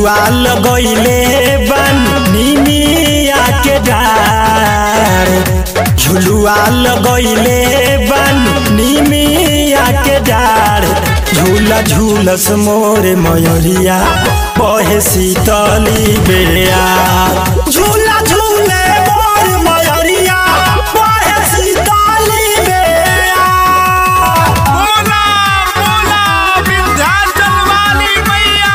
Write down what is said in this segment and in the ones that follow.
झुलुआ लगैले बानी मिया के डार झुलुआ लगैले बानी मिया के डार झूला झूलस मोरे मयूरिया बहे शीतली बेया झूला झूले मोर मयूरिया बहे शीतली बेया। बोला बोला विंध्याचल वाली मैया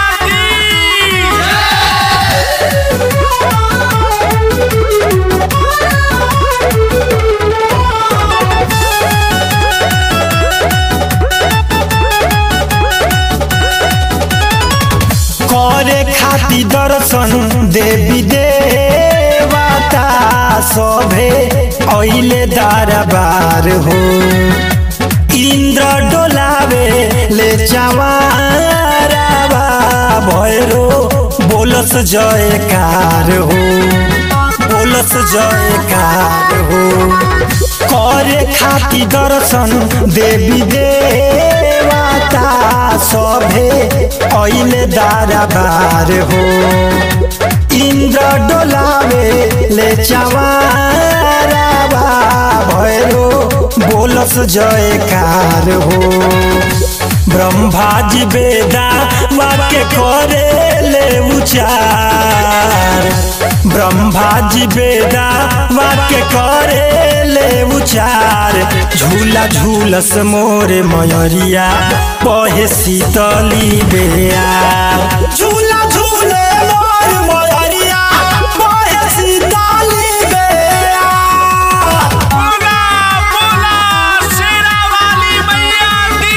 करे खाती दर्शन देवी देवता सभे अइले दरबार हो इंद्र डोलावे ले चवारावा भैरो बोलस जयकार हो बोलस जयकार हो करे खाती दर्शन देवी देवता सभे अइले दरबार हो इंद्र डोलावे ले चवारावा भैरो बोलस जयकार हो ब्रह्मा जी बेदा वाक्य करे ले उचार ब्रह्मा जी बेदा वाक्य करे ले उचार झूला झूलस मोरे मयूरिया बहे शीतली बेया झूला झूले मोर मयूरिया बहे शीतली बेया। बोला बोला शेरा वाली मैया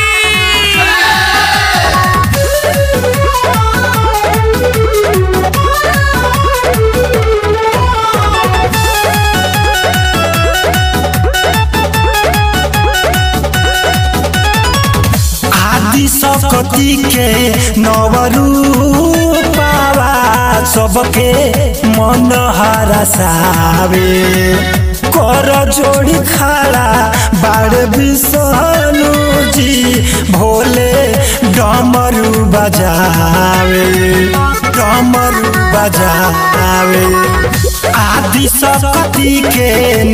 आदि शक्ति के नवरूपावा सबके मन हरसावे कर जोड़ी खड़ा बाड़ विष्णु जी भोले डमरू बजावे डमरू बजावे आदि शक्ति के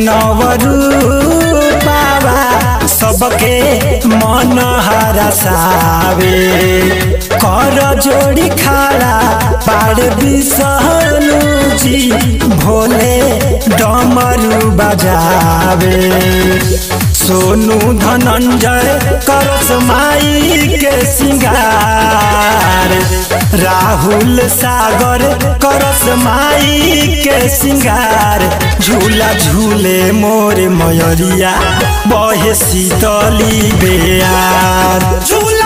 नवरूपावा सबके मन हरसावे कर जोड़ी खड़ा बाड़ विष्णु जी भोले डमरू बजावे सोनू धनंजय करस माई के सिंगार राहुल सागर करस माई के सिंगार झूला झूले मोरे मयूरिया बहे शीतली बेया झूला